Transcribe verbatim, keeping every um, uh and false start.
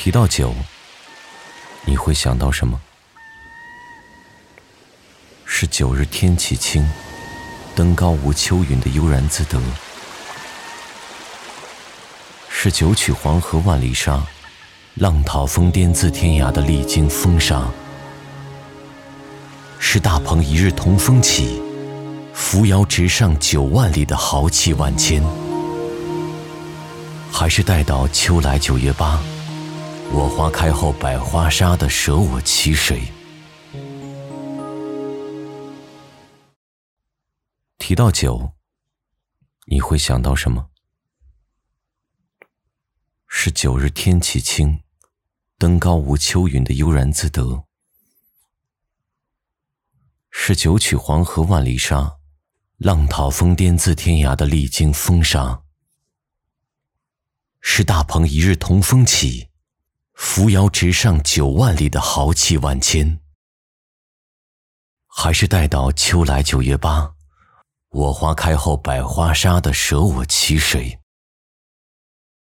提到酒，你会想到什么？是九日天气清，登高无秋云的悠然自得，是九曲黄河万里沙，浪淘疯癫自天涯的历经风沙，是大鹏一日同风起，扶摇直上九万里的豪气万千，还是待到秋来九月八，我花开后百花杀的舍我其谁？提到酒，你会想到什么？是九日天气清，登高无秋云的悠然自得，是九曲黄河万里沙，浪淘疯癫自天涯的历经风沙，是大鹏一日同风起，扶摇直上九万里的豪气万千，还是待到秋来九月八，我花开后百花杀的舍我其谁？